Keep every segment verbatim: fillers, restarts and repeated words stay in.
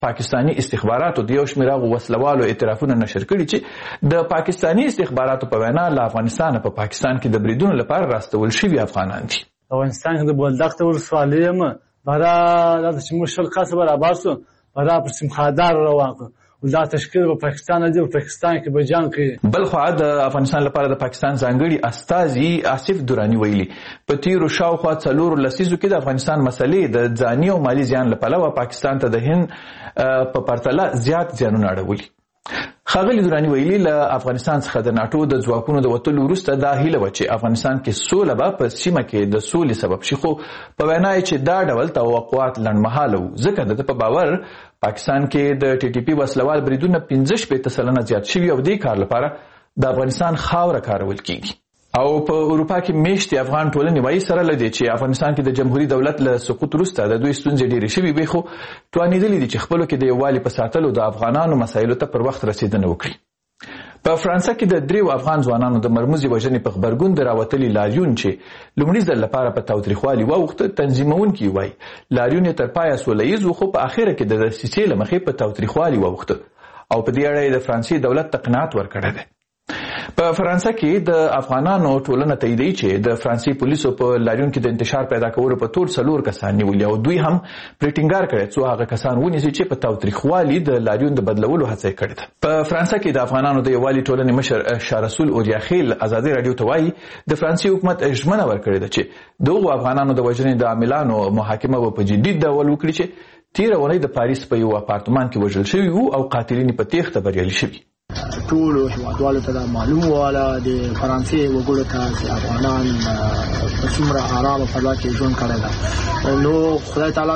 پاکستانی استخباراتو د یو شمېر هغو وسلوالو اعترافونه نشر کړي چې د پاکستانی استخباراتو په وینا له افغانستانه په پاکستان کې د بریدونو لپاره راستول شوي افغانان دي. افغانستان کې د بولدک ولسوالۍ یم برا دا چې موږ شل کسه برابر سو برا پر سمخادار روان کړو دا تشکیل په پاکستان دی په پاکستان کې به جنگ کوي. بل خو د افغانستان لپاره د پاکستان ځانګړي استازي آصف دراني ویلي په تیرو شاوخوا څلورو لسیزو کې د افغانستان مسلې د ځاني او مالي زیان له پلوه پاکستان ته د هند په پرتله زیات زیانونه اړولي. ښاغلي دراني ویلي له افغانستان څخه د ناټو د ځواکونو د وتلو وروسته دا هیله وه چې افغانستان کې سوله به په سیمه کې د سولې سبب شي، خو په وینا یې چې دا ډول توقعات لنډمهاله وو ځکه د ده په باور پاکستان کې د ټي ټي پي وسلوال بریدونه پنځه شپېته سلنه زیات شوي او دې کار لپاره د افغانستان خاوره کارول کیږي. او په اروپا کې میشتې افغان ټولنې وایي سره له دې چې افغانستان کې د جمهوري دولت له سقوط وروسته د دوی ستونزې ډېرې شوي وي، خو توانېدلي دي چې خپلو کې د یووالي په ساتلو د افغانانو مسایلو ته پر وخت رسېدنه وکړي. په فرانسه کې د دریو افغان ځوانانو د مرموزې وژنې په غبرګون د راوتلي لاریون چې لومړي ځل لپاره په تاوتریخوالي واوښته، تنظیمونکي وایي لاریون یې تر پایه سوله ییز و، خو په اخره کې د دسیسې له مخې په تاوتریخوالي واوښته او په دې اړه یې د فرانسې دولت ته قناعت ورکړی دی. په فرانسه کې د افغانانو ټولنه تاییدوي چې د فرانسې پولیسو په لاریون کې د انتشار پیدا کولو په تور څلور کسان نیولي او دوی هم پرې ټینګار کړی څو هغه کسان ونیسي چې په تاوتریخوالي د لاریون د بدلولو هڅه یې کړې ده. په فرانسه کې د افغانانو د یووالي ټولنې مشر شاه رسول اوریاخیل ازادي راډیو ته وایي د فرانسې حکومت ژمنه ورکړې ده چې د هغو افغانانو د وژنې د عاملانو محاکمه به په جدي ډول وکړي چې تېره اونۍ د پاریس په یو اپارتمان کې وژل شوي وو او قاتلین په تېښته بریالي شوي. ټولو هیوادوالو ته دا معلوم واله د فرانسې وګړو ته چې افغانان په څومره ارامه فضا کې ژوند کړی ده، نو خدای تعالی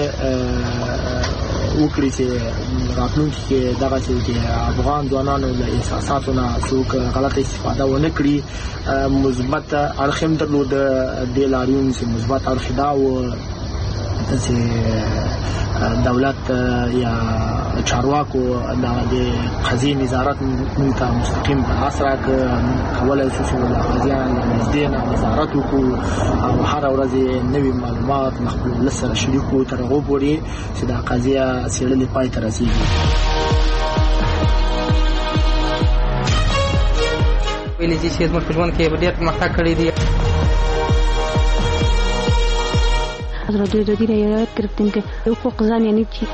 دې وکړي چې راتلونکي کې دغسې د افغان ځوانانو له احساساتو نه څوک غلطه استفاده ونه کړي. مثبت اړخ هم درلوده دې لاریون چې مثبت اړخ دا و چې دولت یا چارواکو د قضیې نظارت موږ ته مستقیم په لاس راکړه، کولی شو چې د قاضیان له نږدې نه نظارت وکړو او هره ورځ نوي معلومات له خپل ولس سره شریک کړو تر هغو پورې چې دا قضیه څېړلې پای ته رسېږي. ویلي دي چې زموږ په ژوند کې ډېر پرمختګ کړی دی. رادیو جدید یاد گرفتیم که حقوق زن یعنی چی.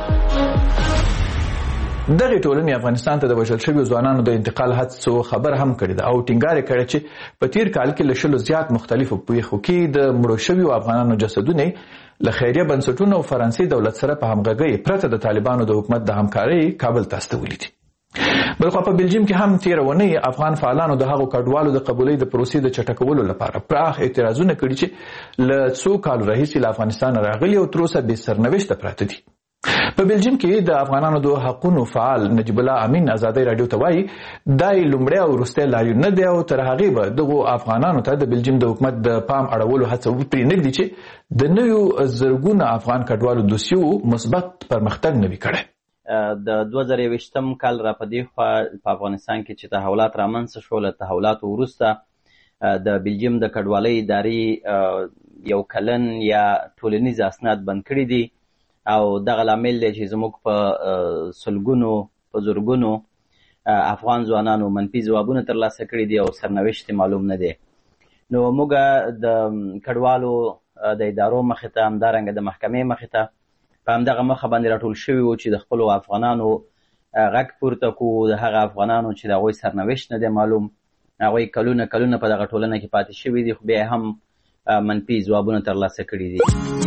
دغه ټولنې افغانستان ته د وژل شویو ځوانانو د انتقال هڅو خبر هم کړې ده او ټینګار یې کړی چې په تیر کال کې له شلو زیات مختلفو پیښو کې د مړو شویو افغانانو جسدونه له خیریه بنسټونو او فرانسې دولت سره په همغږۍ پرته د طالبانو د حکومت د همکارۍ کابل ته استولي دي. بلخوا په بلجیم کې هم تیره اونۍ افغان فعالانو د هغو کډوالو د قبولۍ د پروسې د چټکولو لپاره پراخ اعتراضونه کړي چې له څو کالو راهیسې له افغانستانه راغلي او تر اوسه بې سرنوشته پراته دي. په بلجیم کې د افغانانو د حقونو فعال نجیب الله امین ازادي راډیو ته وایي دا یې لومړی او وروستی لاریون نه دی او تر هغې به دغو افغانانو ته د بلجیم د حکومت د پام اړولو هڅه پرې نه ږدي چې د نویو زرګونه افغان کډوالو دوسیو مثبت پرمختګ نه وي کړی. د دوه زره یوویشتم کال را په دې خوا په افغانستان کې چې تحولات رامنځته شول، له تحولاتو وروسته د بلجیم د کډوالۍ ادارې یو کلن یا ټولنیز اسناد بند کړي دي او دغه لامل دی چې زموږ په سلګونو په زرګونو افغان ځوانانو منفي ځوابونه ترلاسه کړي دي او سرنوشت معلوم نه دی. نو موږ د کډوالو د ادارو مخې ته همدارنګه د محکمې مخې ته په همدغه مخه باندې راټول شوي وو چې د خپلو افغانانو غږ پورته کړو، د هغه افغانانو چې د هغوی سرنوشت نه دی معلوم، هغوی کلونه کلونه په دغه ټولنه کې پاتې شوي دي خو بیا هم منفي ځوابونه ترلاسه کړي دي.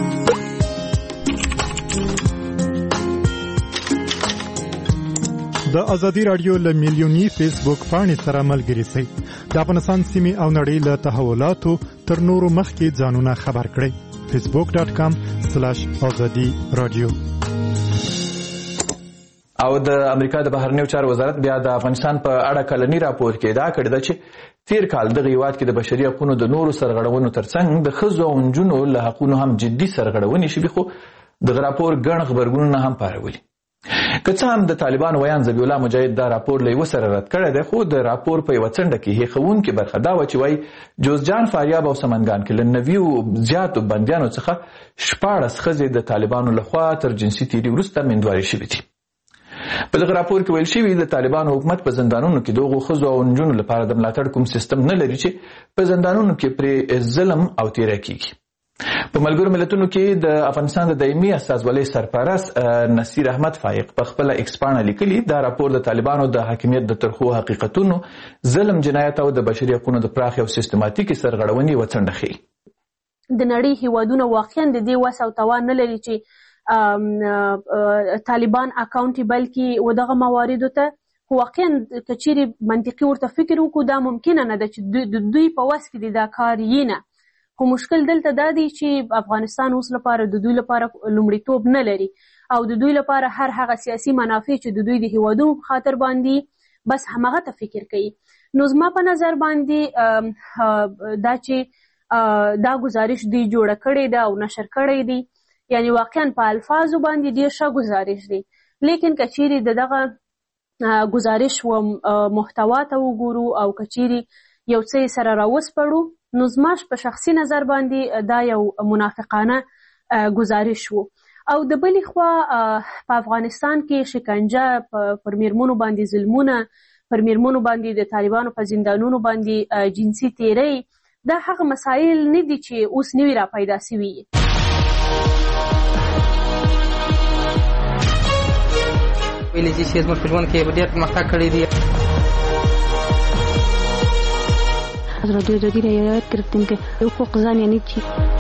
د ازادي راډیو له میلیوني فیسبوک پاڼې سره ملګري شئ. د افغانستان سیمې او نړۍ له تحولاتو تر نورو مخکې ځانونه خبر کړئ. فیسبوک ډاٹ کام سلاش آزادي رادیو. او د امریکا د بهرنیو چارو وزارت بیا د افغانستان په اړه کلنی راپور کې ادعا کړې ده چې تیر کال دغه هیواد کې د بشري حقوقو د نورو سرغړونو ترڅنګ د ښځو او نجونو له حقونو هم جدي سرغړونې شوي، خو دغه راپور ګڼ غبرګونونه هم پارولي. که څه هم د طالبان ویان ذبیح الله مجاهد دا راپور له یوه سره رد کړی دی، خو د راپور په یوه څنډه کې هیښوونکې برخه دا وه چې وایي جوزجان، فاریاب او سمنګان کې له نویو زیاتو بندیانو څخه شپاړس ښځې د طالبانو لخوا تر جنسي تیري وروسته میندوارې شوي دي. په دغه راپور کې ویل شوي د طالبانو حکومت په زندانونو کې دغو ښځو او نجونو لپاره د ملاتړ کوم سیستم نه لري چې په زندانونو کې پرې ظلم او تیری کیږي. په ملګرو ملتونو کې د افغانستان د دایمي استازولۍ سرپرست نصیر احمد فایق په خپله ایکس پاڼه لیکلي دا راپور د طالبانو د حاکمیت د ترخو حقیقتونو، ظلم، جنایت او د بشري حقونو د پراخې او سیستماتیکې سرغړونې یوه څنډه ښیي. د نړۍ هیوادونه واقعا د دې وس او توان نه لري چې طالبان اکاونټیبل کې و دغه مواردو ته. خو واقعا که چیرې منطقي ورته فکر وکړو دا ممکنه نه ده چې د دوی په وس کې د دا کار یې نه. خو مشکل دلته دا دی چې افغانستان اوس لپاره د دوی لپاره لومړیتوب نه لري او د دوی لپاره هر هغه سیاسي منافع چې د دوی د هیوادونو په خاطر باندې بس همغه ته فکر کوي. نو زما په نظر باندې دا چې دا گزارش دوی جوړه کړې ده او نشر کړی دی، یعنی واقعا په الفاظو باندې ډیر ښه گزارش دی، لیکن که چیرې د دغه گزارش و محتوا ته وګورو او که چیرې یو څه سره راوسپړو نو زما په شخصي نظر باندې دا یو منافقانه گزارش وو. او د بلې خوا په افغانستان کې شکنجه پر میرمنو باندې ظلمونه، پر میرمنو باندې د طالبانو په زندانونو باندې جنسي تیری، دا هغه مسایل نه دي چې اوس نوي را پیدا سوي. ویلې چې زموږ په ژوند کې ډېر پرمختګ کړی دی. از رادیو آزادی رعایت کردیم که حقوق زن یعنی چی؟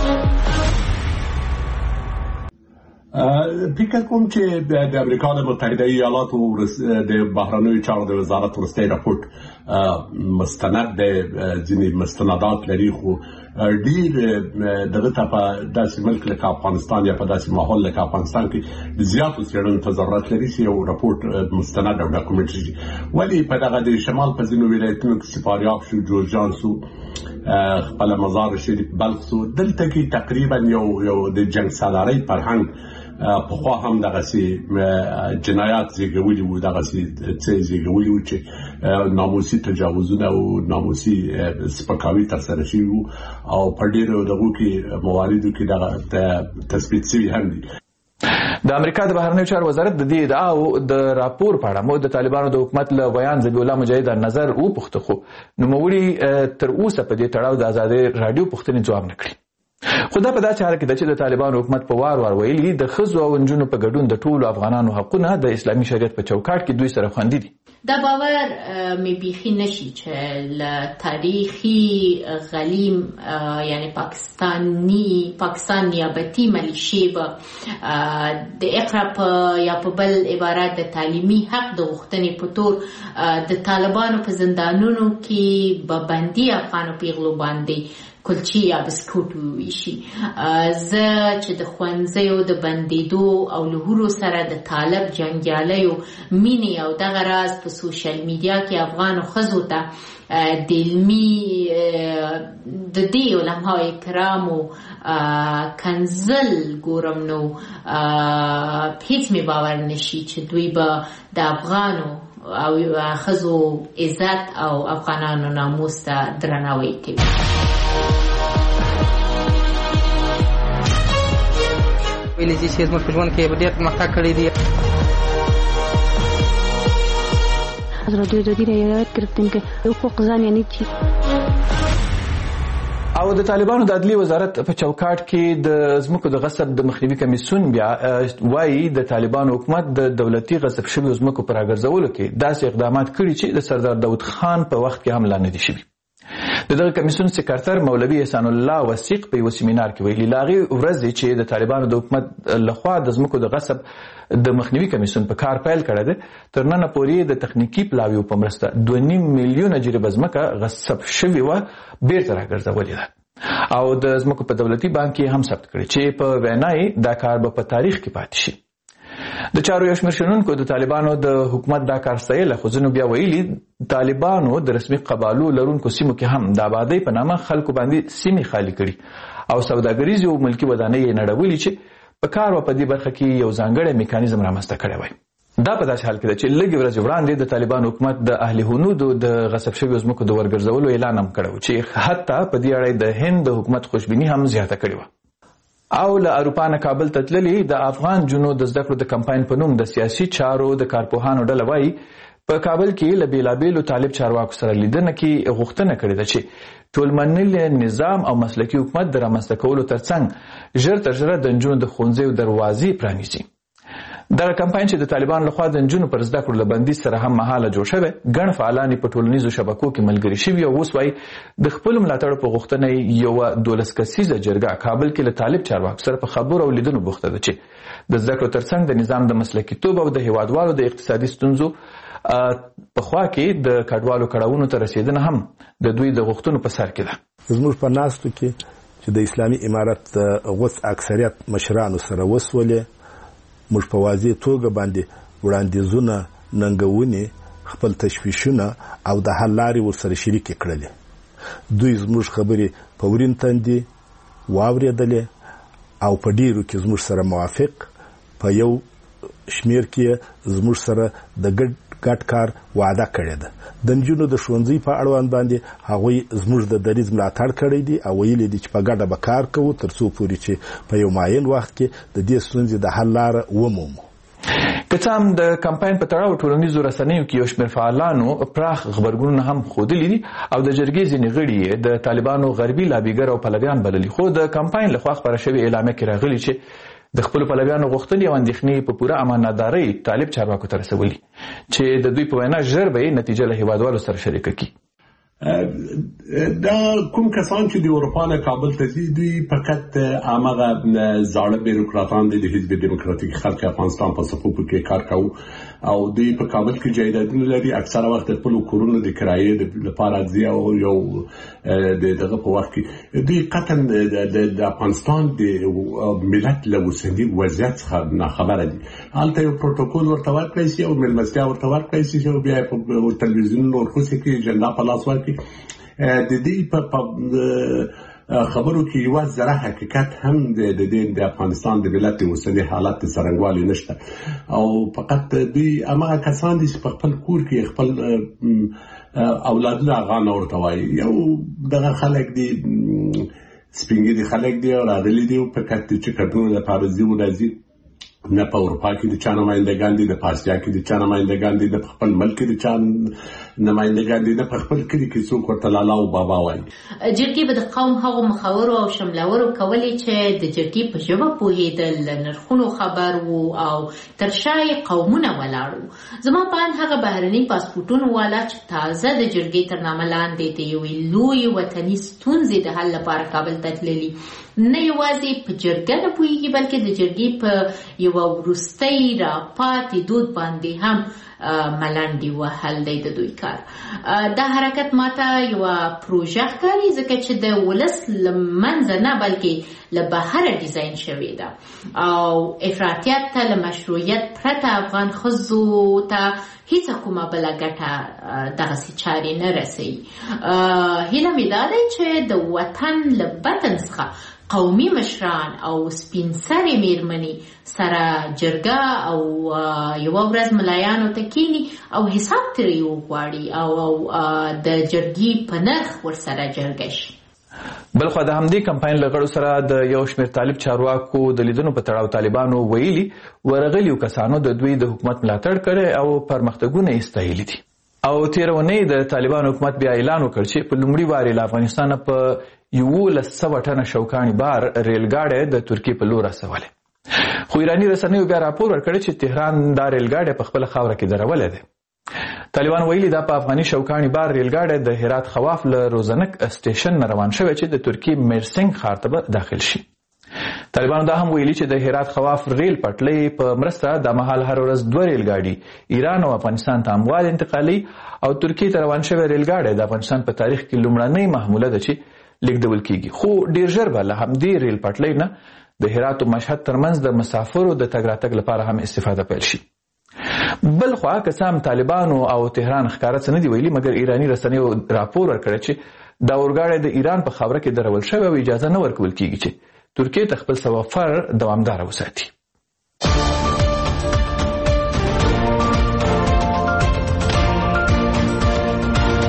فکر کوم چې د امریکا د متحده ایالاتو د بهرنیو چارو د وزارت وروستی راپورټ مستند د ځینې مستندات لري، خو ډیر دغه ته په داسې ملک لکه افغانستان یا په داسې ماحول لکه افغانستان کې د زیاتو څېړنو ته ضرورت لري چې یو راپورټ مستند او ډاکومنټري شي. ولې په دغه د شمال په ځینو ولایتونو کې چې فاریاب شو، جوزجان شو، خپل مزار شریف، بلخ شو، دلته کې تقریبا یو یو د جنګ سالارۍ فرهنګ پخوا هم دغسې جنایات زیږولي وو، دغسې څه زیږولي وو چې ناموسي تجاوزونه او ناموسي سپکاوي ترسره شوي وو او په ډېرو دغو کې مواردو کې دغه تثبیت شوي هم دي. د امریکا د بهرنیو چارو وزارت د دې ادعاو د راپور په اړه مو د طالبانو د حکومت له بیان ذبیح الله مجاهد نظر وپوښته، خو نوموړي تر اوسه په دې تړاو د ازادۍ راډیو پوښتنې ځواب نه کړي. خو دا په داسې حال کې ده چې د طالبانو حکومت په وار وار ویلي د ښځو او نجونو په ګډون د ټولو افغانانو حقونه د اسلامي شریعت په چوکاټ کې دوی سره خوندي دي. دا باور مې بیخي نشي چې له تاریخي غلیم یعنی پاکستانی پاکستان نیابتي ملیشې به د اقرا په یا په بل عبارت د تعلیمي حق د غوښتنې په تور د طالبانو په زندانونو کې به بندي افغانو پیغلو باندې کلچی یا بسکوټ وویشي. زه چې د ښوونځیو د بندېدو او له سره د طالب جنګیالیو مینې او دغه راز په سوشل میډیا کې افغانو ښځو ته د علمي د دې علماء کرامو کنزل ګورم نو هیڅ مې باور نشي چې دوی به د افغانو او ښځو عزت او افغانانو ناموس ته درناوی کوي. ویلې چې زموږ په ژوند کې ډېر پرمختګ کړی دی. از رادیو آزادی رعایت کردیم که حقوق زن یعنی چی؟ او د طالبانو د عدلي وزارت په چوکاټ کې د ځمکو د غصب د مخنیوي کمیسیون بیا وایي د طالبانو حکومت د دولتي غصب شویو ځمکو په راګرځولو کې داسې اقدامات کړي چې د سردار داود خان په وخت کې هم لا نه دي شوي. د دغه کمیسیون سکرتر مولوي احسان الله وثیق په یو سیمینار کې ویلي له هغې ورځې چې د طالبانو د حکومت لخوا د ځمکو د غصب د مخنیوي کمیسیون په کار پیل کړی دی، تر ننه پورې د تخنیکي پلاویو په مرسته دوه نیم میلیونه جریبه ځمکه غصب شوې وه بیرته راګرځولې ده او د ځمکو په دولتي بانک کې هم ثبت کړي چې په وینا یې دا کار به په تاریخ کې پاتې شي. د چارو یو شمېر شنونکو د طالبانو د حکومت دا کار ستایله، خو ځینو بیا ویلي طالبانو د رسمي قبالو لرونکو سیمو کې هم د آبادۍ په نامه خلکو باندې سیمې خالي کړي او سوداګریزې او ملکي ودانۍ یې نړولي چې په کار و په دې برخه کې یو ځانګړی میکانیزم رامنځته کړی وای. دا په داسې حال کې ده چې لږې ورځې وړاندې د طالبانو حکومت د اهل هنودو د غصب شویو ځمکو د ورګرځولو اعلان هم کړی و چې حتی په دې اړه د هند د حکومت خوشبیني هم زیاته کړې وه. او له اروپا نه کابل ته تللي د افغان جنو د زده کړو د کمپاین په نوم د سیاسي چارو د کارپوهانو ډله وایي په کابل کې له بیلابیلو طالب چارواکو سره لیدنه کې غوښتنه کړې ده چې ټولمنلي نظام او مسلکي حکومت د رامنځته کولو ترڅنګ ژر تر ژره د نجونو د ښوونځیو دروازې پرانیزي. دغه کمپاین چې د طالبانو لخوا د نجونو پر زده کړو له بندیز سره هم مهاله جوړ شوی، ګڼ فعالان په ټولنیزو شبکو کې ملګري شوي او اوس وایي د خپلو ملاتړو په غوښتنه یوه دولس کسیزه جرګه کابل کې له طالب چارواکو سره په خبرو او لیدنو بوخته ده چې د زده کړو ترڅنګ د نظام د مسلکیتوب او د هیوادوالو د اقتصادي ستونزو په خوا کې د کډوالو کړاوونو ته رسیدنه هم د دوی د غوښتنو په سر کې ده. زموږ په ناستو کې چې د اسلامي امارت د غوڅ اکثریت مشرانو سره وسولې موږ په واضح توګه باندې وړاندیزونه، ننګونې، خپل تشویشونه او د حل لارې ورسره شریکې کړلې. دوی زموږ خبرې په ورین تندي واورېدلې او په ډیرو کې زموږ سره موافق، په یو شمیر کې زموږ سره د ګډ ګډ کار وعده کړې ده. د نجونو د ښوونځي په اړوند باندې هغوی زموږ د دریځ ملاتړ کړی دي او ویلي دي چې په ګډه به کار کوو تر څو پورې چې په یو معین وخت کې د دې ستونزې د حل لاره ومومو. که څه هم د کمپاین په تړاو ټولنیزو رسنیو کې یو شمېر فعالانو پراخ غبرګونونه هم ښودلي دي او د جرګې ځینې غړي یې د طالبانو غربي لابیګر او پلویان بللي، خو د کمپاین لخوا خپره شوې اعلامیه کې راغلي چې د خپلو پلویانو غوښتنې او اندېښنې په پوره امانتدارۍ طالب چارواکو ته رسولي چې د دوی په وینا ژر به یې نتیجه له هیوادوالو سره شریکه کړي. دا کوم کسان چې د اروپا نه کابل ته ځي دوی فقط هغه زاړه بیروکراتان دي د حزب دیموکراتیک خلق افغانستان په صفوفو کې کار کوي او دوی په کابل کې جایدادونه لري. اکثره وخت خپل کورونه د کرایې لپاره ځي او یو د دغه په وخت کې دوی قطعا د افغانستان د ملت له اوسني وضعیت څخه ناخبره دي. هلته یو پروتوکول ورته ورکړی شي او مېلمستیا ورته ورکړی شي او بیا په تلویزیونونو ورخوسي کې جنډا په لاس ورکړي. د دې په خبرو کې یو ذره حقیقت هم د دې د افغانستان د ملت اوسنی حالت څرنګوالي نشته او فقط دوی هغه کسان دي چې په خپل کور کې خپل اولادونه غاڼه ورته وایي. یو دغه خلک دي سپینګي خلک دي او راغلي دي په کټ چې کډو د پارزي ولازي نه په اروپا کې د چا نمایندګان دي، د پاسیا کې د چا نمایندګان دي، د خپل ملک کې د چا نمایندګان دي، د خپل کلی کې څوک ورته لالا او بابا وایي. جرګې به د قوم هغو مخورو او شملورو کولې چې د جرګې په ژبه پوهېدل، نرخونو خبر وو او تر شا یې قومونه ولاړ. زما په اند هغه بهرني پاسپورټونو والا چې تازه د جرګې تر نامه لاندې د یوې لویې وطني ستونزې د حل لپاره کابل ته تللي نه یوازې په جرګه نه پوهېږي بلکې د جرګې په یوه وروستۍ راپاتې دود باندې هم ملنډې وهل دی د دوی کار. دا حرکت ماته یوه پروژه ښکاري ځکه چې د ولس له منځه نه بلکې له بهره ډیزاین شوې ده او افراطیت ته له مشروعیت پرته افغان ښځو ته هیڅ کومه بله ګټه دغسې چارې نه رسوي. هیله مې دا دی چې د وطن له بطن څخه قومي مشران او سپین سرې میرمنې سره جرګه او یوه ورځ ملایانو ته کینی او حساب ترې وغواړي او د جرګې په نرخ ورسره جرګه شي. بلخوا د همدې کمپاین له غړو سره د یو شمېر طالب چارواکو د لیدنو په تړاو طالبانو ویلي ورغلیو کسانو د دوی د حکومت ملاتړ کړی او پرمختګونه یې ستایلي دي. او تېره اونۍ د طالبانو حکومت بیا اعلان وکړ چې په لومړي وارې له افغانستانه په یولس سوه ټنه شوکاني بار ریلګاډی د ترکیې په لور رسولی. خو ایراني رسنیو بیا راپور ورکړی چې تهران دا ریلګاډی په خپله خاوره کې درولی دی. طالبان ویلي دا په افغاني شوکاني بار ریلګاډی د هرات خواف له روزنک سټیشن نه روان شوی چې د ترکیې میرسنګ ښار ته به داخل شي. طالبانو دا هم ویلي چې د هرات خواف ریل پټلۍ په مرسته دا مهال هر ورځ دوه ریلګاډي ایران او افغانستان ته اموال انتقالي او ترکیې ته روان شوی ریلګاډی د افغانستان په تاریخ کې لومړنۍ محموله ده چې لیږدول کیږي. خو ډیر ژر به له همدې ریل پټلۍ نه د هرات او مشهد ترمنځ د مسافرو د تګ راتګ لپاره هم استفاده پیل شي. بل خوا که څه هم طالبانو او تهران ښکاره څه نه دي ویلي مګر ایراني رسنیو راپور ورکړی چې دا اورګاډی د ایران په خاوره کې درول شوی او اجازه نه ورکول کیږي چې ترکیې ته خپل سفر دوامداره وساتي.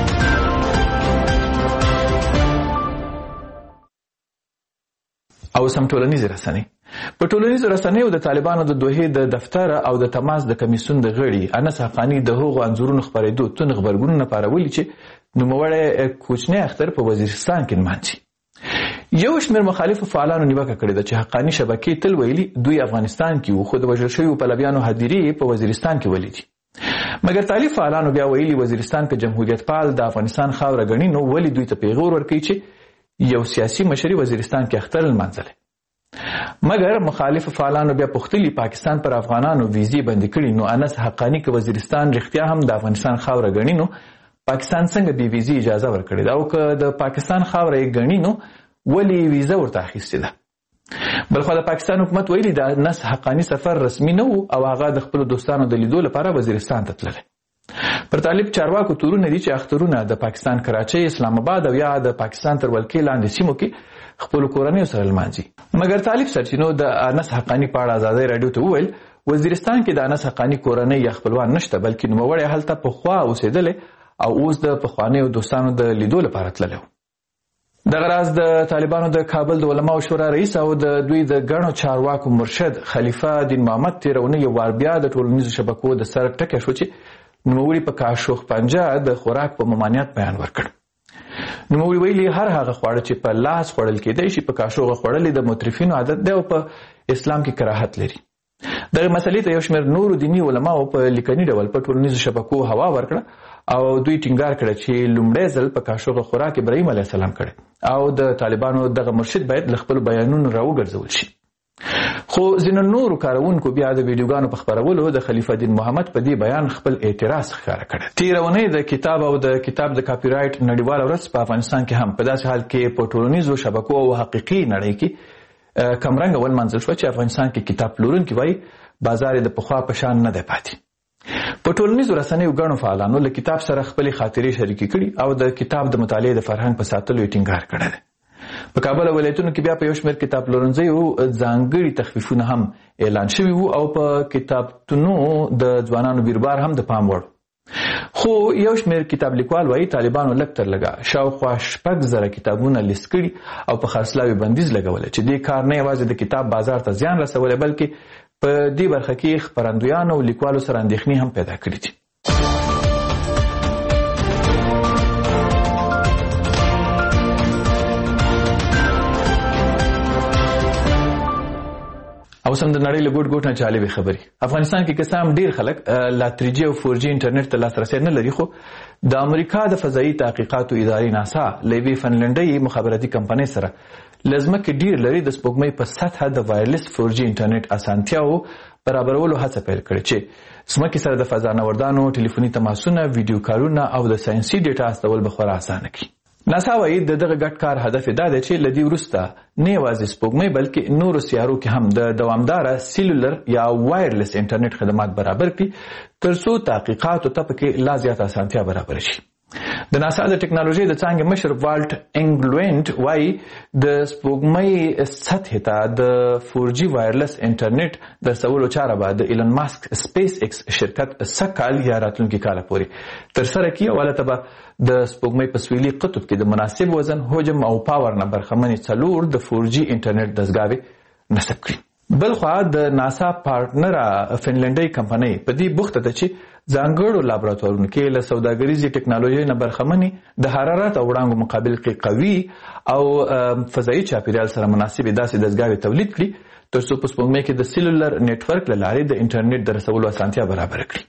او اوس هم ټولنیزې رسنۍ. په ټولنیزو رسنیو د طالبانو د دوحې د دفتر او د تماس د کمیسیون د غړي انس حقاني د هغو انځورونو خپرېدو تون غبرګونونه پارولي چې نوموړی کوچنی اختر په وزیرستان کې نمانځي. یو شمېر مخالفو فعالانو نیوکه کړې ده چې حقاني شبکې تل ویلي دوی افغانستان کې وو، خو د وژل شویو پلویانو هدیرې په وزیرستان کې ولیدي. مګر طالب فعالانو بیا ویلي وزیرستان که جمهوریت پال د افغانستان خاوره ګڼي نو ولې دوی ته پیغور ورکوي چې یو سیاسي مشري وزیرستان کې اختر لمانځلی. مګر مخالف فعالانو بیا پوښتلي پاکستان پر افغانانو ویزې بندي کړي، نو انس حقاني که وزیرستان رښتیا هم د افغانستان خاوره ګڼي نو پاکستان څنګه بې ویزې اجازه ورکړې ده، او که د پاکستان خاوره یې ګڼي نو ولې ویزه ورته اخیستې ده. بلخوا د پاکستان حکومت ویلي د انس حقاني سفر رسمي نه و او هغه د خپلو دوستانو د لیدو لپاره وزیرستان ته تللی. پر طالب چارواکو تورونه دي چې اخترونه د پاکستان کراچۍ، اسلام آباد او یا د پاکستان تر ولکې لاندې سیمو کې خپلو کورنیو سره لمانځي. مګر طالب سرچینو د انس حقاني په اړه ازادۍ راډیو ته وویل وزیرستان کې د انس حقاني کورنۍ یا خپلوان نشته، بلکې نوموړی هلته پخوا اوسېدلی او اوس د پخوانیو دوستانو د لیدو لپاره تللی و. دغه راز د طالبانو د کابل د علماو شورا رئیس او د دوی د ګڼو چارواکو مرشد خلیفه دین محمد تېره اونۍ یو وار بیا د ټولنیزو شبکو د سر ټکی شو چې نوموړي په کاشوغ پنجه د خوراک په ممانعت بیان ورکړ. نوموړي ویلي هر هغه خواړه چې په لاس خوړل کېدی شي په کاشوغه خوړل د مترفینو عادت دی او په اسلام کې کراهت لري. دغه مسلې ته یو شمېر نورو دیني علماو په لیکني ډول په ټولنیزو شبکو هوا ورکړه او دوی ټینګار کړه چې لومړی ځل په کاشوغه خوراک ابراهیم علیه السلام کړی او د طالبانو دغه مرشد باید له خپلو بیانونو راوګرځول شي. خو ځینو نورو کاروونکو بیا د ویډیوګانو په خپرولو د خلیفه دین محمد په دې بیان خپل اعتراض ښکاره کړی. تېره اونۍ د کتاب او د کتاب د کاپي رایټ نړیواله ورځ په افغانستان کې هم په داسې حال کې په ټولنیزو شبکو او حقیقي نړۍ کې کمرنګه ولمانځل شوه چې افغانستان کې کتاب پلورونکي وایي بازار د پخوا په شان نه دی پاتې. په ټولنیزو رسنیو ګڼو فعالانو له کتاب سره خپلې خاطرې شریکې کړي او د کتاب د مطالعې د فرهنګ په ساتلو یې ټینګار کړی دی. په کابل ولایتونو کې بیا په یو شمېر کتاب پلورنځیو ځانګړي تخفیفونه هم اعلان شوي وو او په کتابتونو د ځوانانو بیربار هم د پام وړ. خو یو شمېر کتاب لیکوال وایي طالبانو لږ تر لږه شاوخوا شپږ زره کتابونه لیست کړي او په خرڅلاو بندیز لګولی چې دې کار نه یوازې د کتاب بازار ته زیان رسولی بلکې په دې برخه کې خپرندویانو او لیکوالو سره اندېښنې هم پیدا کړي دي. اوس هم د نړۍ له ګوټ ګوټ نه جالبې خبرې. افغانستان کې که څه هم ډېر خلک لا تری جي او فور جي انټرنیټ ته لاسرسی نه لري، خو د امریکا د فضایي تحقیقاتو ادارې ناسا له یوې فنلنډۍ مخابراتي کمپنۍ سره له ځمکې ډېر لرې د سپوږمۍ په سطحه د وایرلیس فور جي انټرنیټ اسانتیاو برابرولو هڅه پیل کړې چې ځمکې سره د فضانوردانو ټلیفوني تماسونه، ویډیو کارونه او د ساینسي ډیټا استول به خورا اسانه کړي. ناسا وایي د دغه ګډ کار هدف دا دی چې له دې وروسته نه یوازې سپوږمۍ بلکې نورو سیارو کې هم د دوامداره سیلولر یا وایرلیس انټرنیټ خدمات برابر کړي تر څو تحقیقاتو ته پکې لا زیاته اسانتیا برابر شي. د ناسا د ټکنالوژۍ د څانګې مشر والټ انګلوینډ وایي د سپوږمۍ سطحې ته د فور جي وایرلیس انټرنیټ د رسولو چاره به د ایلن ماسک سپیس ایکس شرکت سږ کال یا راتلونکي کاله پورې ترسره کړي او هلته به د سپوږمۍ په سویلي قطب کې د مناسب وزن، حجم او پاور نه برخمنې څلور د فور جي انټرنیټ دستګاوې نصب کړي. بلخوا د ناسا پارټنره فنلنډۍ کمپنۍ په دې بوخته ده چې ځانګړو لابراتوارونو کې له سوداګریزې ټکنالوژۍ نه برخمنې د حرارت او وړانګو مقابل کې قوي او فضایي چاپیریال سره مناسبې داسې دستګاوې تولید کړي تر څو په سپوږمۍ کې د سیلولر نیټورک له لارې د انټرنیټ د رسولو اسانتیا برابره کړي.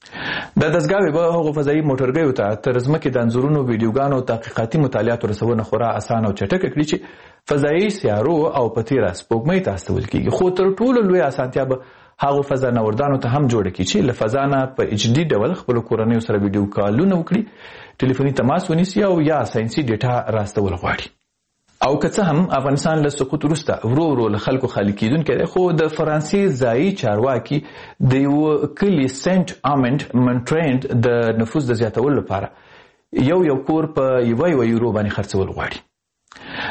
دا دستګاوې به هغو فضایي موټرګیو ته تر ځمکې د انځورونو، ویډیوګانو او تحقیقاتي مطالعاتو رسونه خورا اسانه او چټکه کړي چې فضایي سیارو او په تیره سپوږمۍ ته استول کېږي. خو تر ټولو لویه اسانتیا به هغو فضانوردانو ته هم جوړه کړي چې له فضا نه په ایچ ډي ډول خپلو کورنیو سره ویډیو کالونه وکړي، ټلیفوني تماس ونیسي او یا ساینسي ډیټا راستول غواړي. او که څه هم افغانستان له سقوط وروسته ورو ورو له خلکو خالي کېدونکی دی، خو د فرانسې ځایي چارواکي د یوه کلي سینټ آمنډ منټرینډ د نفوس د زیاتولو لپاره یو یو کور په یوه یوه یورو باندې خرڅول غواړي.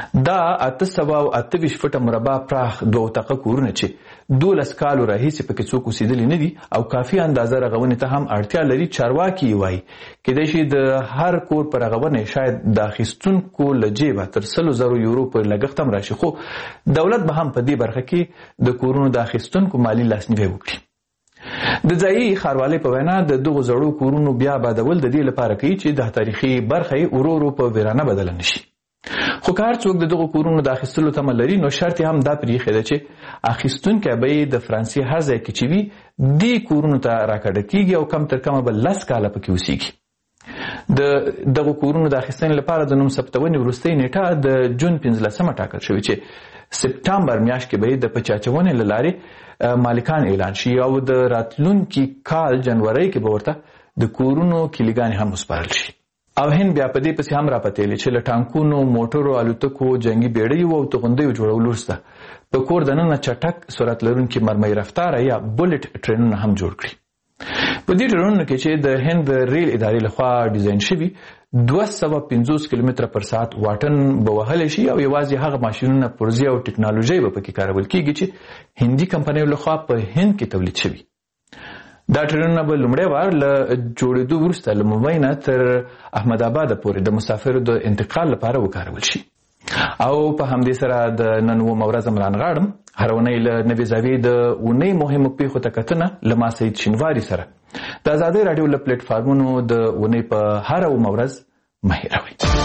دا اته سوه او اته ویشت فټه مربع پراخ دوه طاقه کورونه چې دولس کالو راهیسې پکې څوک اوسېدلي نه دي او کافي اندازه رغونې ته هم اړتیا لري. چارواکي یې وایي کیدای شي د هر کور په رغونه شاید د اخیستونکو له جیبه تر سلو زرو یورو پورې لګښت هم راشي، خو دولت به هم په دې برخه کې د کورونو د اخیستونکو مالي لاسنیوی وکړي. د ځایي ښاروالۍ په وینا د دغو زړو کورونو بیا آبادول د دې لپاره کوي چې د تاریخي برخه یې ورو ورو په ویرانه بدله نشي. خو که هر څوک د دغو کورونو د اخیستلو تمه لري نو شرط هم دا پرېښی ده چې اخیستونکی به یې د فرانسې هر ځای کې چې وي دې کورونو ته راکډه کیږي او کم تر کمه به لس کاله پکې اوسیږي. د دغو کورونو د اخیستنې لپاره د نوم ثبتونې وروستۍ نیټه د جون پنځلسمه ټاکل شوې چې سپټمبر میاشت کې به یې د پچاچونې له لارې مالکان اعلان شي او د راتلونکي کال جنورۍ کې به ورته د کورونو کلیګانې هم وسپارل شي. او هند بیا په دې پسې هم راپتېلې چې له ټانکونو، موټرو، الوتکو، جنګي بیړیو او توغندیو جوړولو وروسته په کور دننه چټک سرعت لرونکي مرمۍ رفتاره یا بولټ ټرینونه هم جوړ کړي. په دې ټرینونو کې چې د هند ریل ادارې لخوا ډیزاین شوي دوه سوه پنځوس کیلومتره پر ساعت واټن به وهلی شي او یوازې هغه ماشینونه، پرزې او ټکنالوژي به پکې کارول کیږي چې هندي کمپنیو لخوا په هند کې تولید شوي. دا ټرینونه به لومړی وار له جوړېدو وروسته له ممبۍ نه تر احمد آباده پورې د مسافرو د انتقال لپاره وکارول شي. او په همدې سره د نن اوومه ورځ هم رانغاړم هره اونۍ له نوې زاویې د اونۍ مهمو پیښو ته کتنه له ما سعید شینواري سره د ازادۍ راډیو له پلیټفارمونو د اونۍ په هره اوومه ورځ مه هېروئ.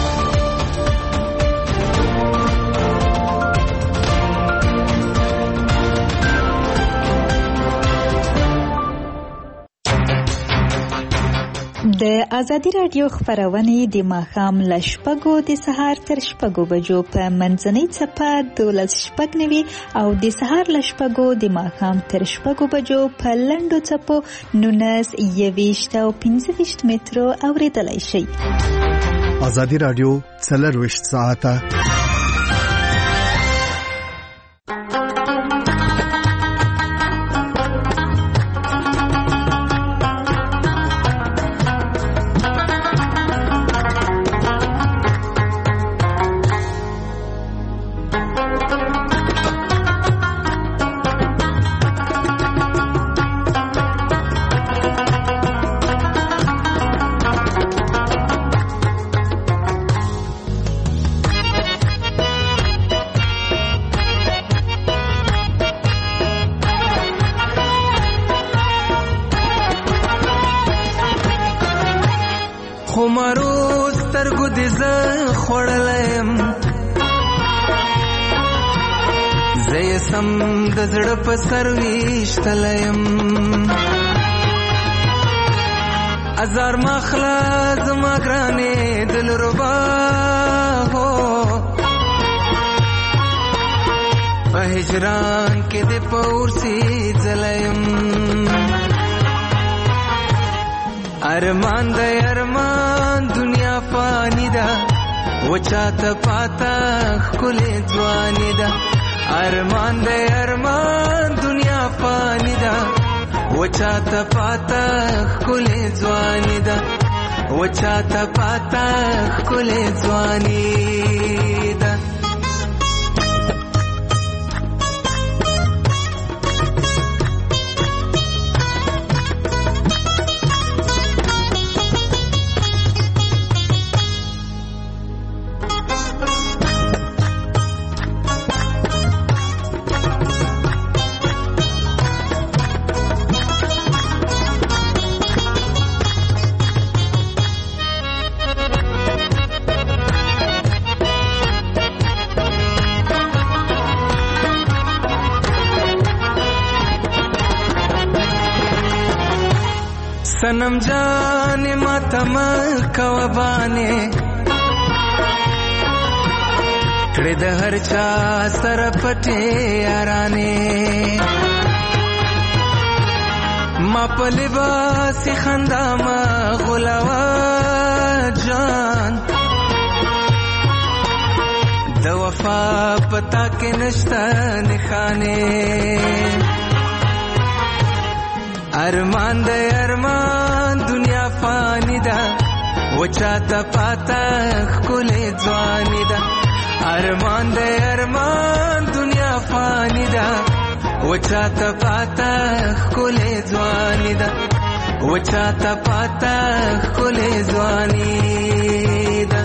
د ازادي راډیو خپرونې د ماښام له شپږو د سهار تر شپږو بجو په منځنۍ څپه دولس شپږ نوي او د سهار له شپږو د ماښام تر شپږو بجو په لنډو څپو نولس، یوویشت او پنځه ویشت مترو اورېدلی شئ. ازادي راډیو څلرویشت ساعته سرویشتلیم ازار مخلا زما گرانه دل ربا ہو په هجران کې د پورسی زلیم ارمان د ارمان دنیا فانی ده وچاته پاتا خله ځواني ده ارمان د ارمان دنیا فانی ده وچاته پاتا خله ځواني ده وچاته پاتا خله ځواني ده. सनम जाने मातम कवबाने कड़े द हर चा सर पटे याराने मा पलिबास खंदा मा गुलावा जान द वफा पता के नश्ता निखाने ارمان د ارمان دنیا فانی ده وچاته پاتا خله ځواني ده ارمان دے ارمان دنیا فانی دا وچا تا پاتا کولے ځواني دا وچا تا پاتا کولے ځواني دا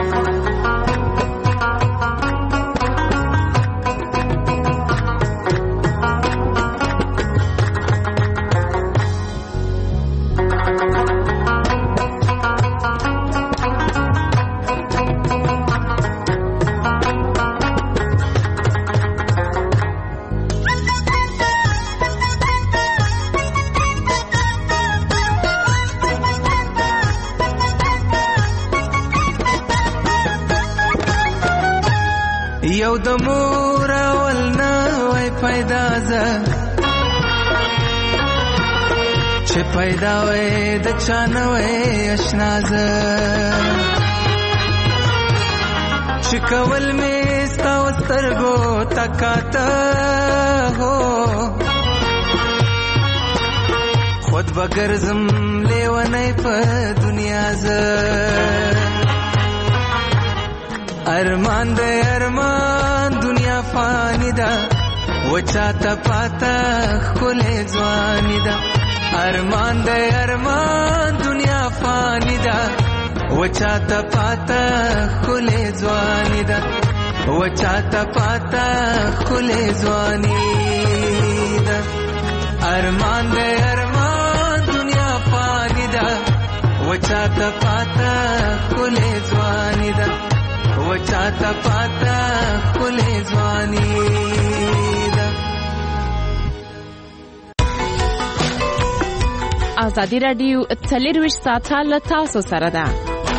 یو د مور اولنا وای پیدا ز چې پیدا وای د چانه وای آشنا ز چې کول می ستا وسترګو تکاته هو خود بګرزم لیونی په دنیا ز ارمان دے ارمان دنیا فانی دا وچا تا پاتا کھلے ځواني دا ارمان دے ارمان دنیا فانی دا وچا تا پاتا کھلے ځواني دا وچا تا پاتا کھلے ځواني دا ارمان دے ارمان دنیا فانی دا وچا تا پاتا کھلے ځواني دا وچا تا پاتا کولې ځواني دا ازادي رادیو څلرویشت ساعته له تاسو سره ده.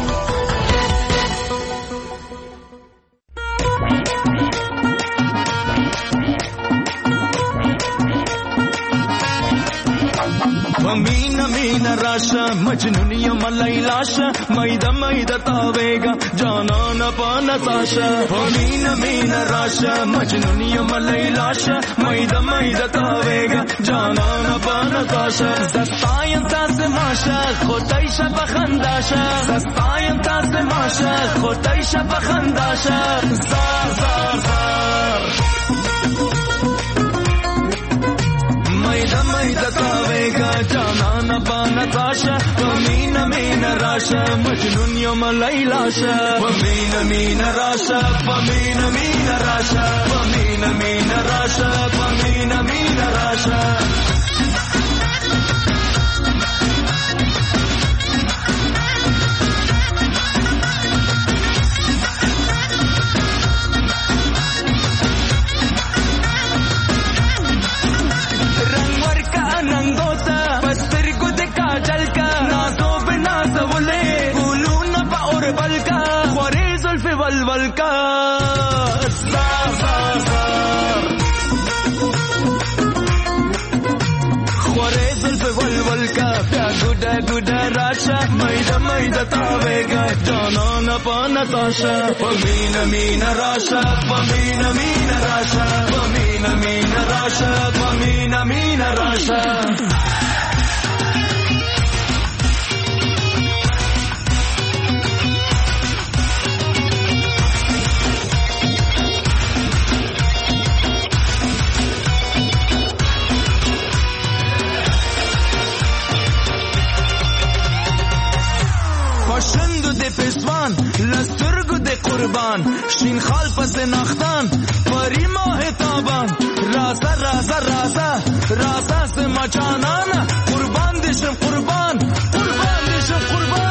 مينا مينا راشا مجنون يوم ليلاشا ميدا ميدا تاويغا جانانا بانا تاشا مينا مينا راشا مجنون يوم ليلاشا ميدا ميدا تاويغا جانانا بانا تاشا زستاين تاس ماشا خودايشا بخنداشا زستاين تاس ماشا خودايشا بخنداشا زار زار زار ميدا ميدا تاويغا جانانا بانا تاشا ومينا مينا راشا مجنون يوم ليلاشا ومينا مينا راشا ومينا مينا راشا ومينا مينا راشا ومينا مينا راشا والکا زار زار زار خوره زلف والولکا بیا گودا گودا راشا میدا میدا تاویگا جانانا پانا تاشا ومینا مینا راشا ومینا مینا راشا ومینا مینا راشا ومینا مینا راشا شندو دے پسوان لسترگو دے قربان شین خال پس نختان پری ماہ تابان رازا رازا رازا رازا سے مچانانا قربان دشم قربان قربان دشم قربان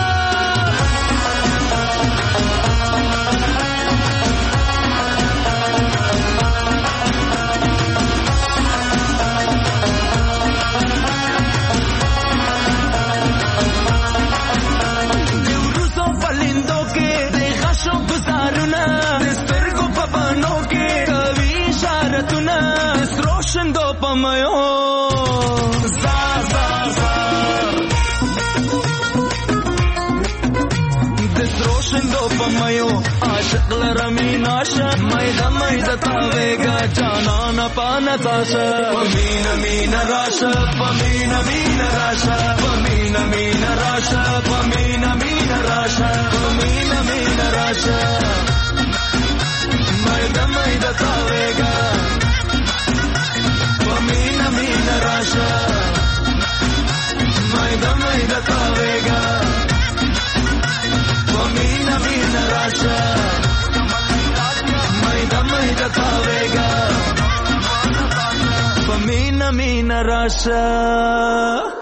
شندو پمایو زار زار زار دسرو شندو پمایو عاشق لرمی ناشا میدا میدا تاویگا جانانا پانا تاشا ومینا مینا راشا ومینا مینا راشا ومینا مینا راشا ومینا مینا راشا ومینا مینا راشا ميدا تاويگا ومينا مينا راشا ميدا ميدا تاويگا ومينا مينا راشا